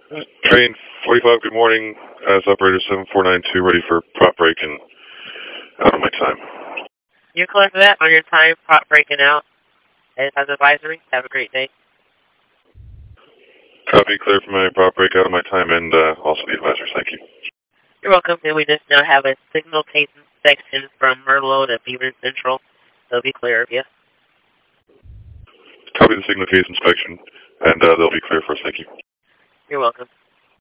Train 45, good morning. As operator 7492, ready for prop break and out of my time. You're clear for that on your time, prop breaking out. As advisory, have a great day. Copy, clear for my prop break out of my time and also the advisors. Thank you. You're welcome. And we just now have a signal cadence section from Merlot to Beaver Central. They'll be clear of you. Copy the signal case inspection and they'll be clear for us. Thank you. You're welcome.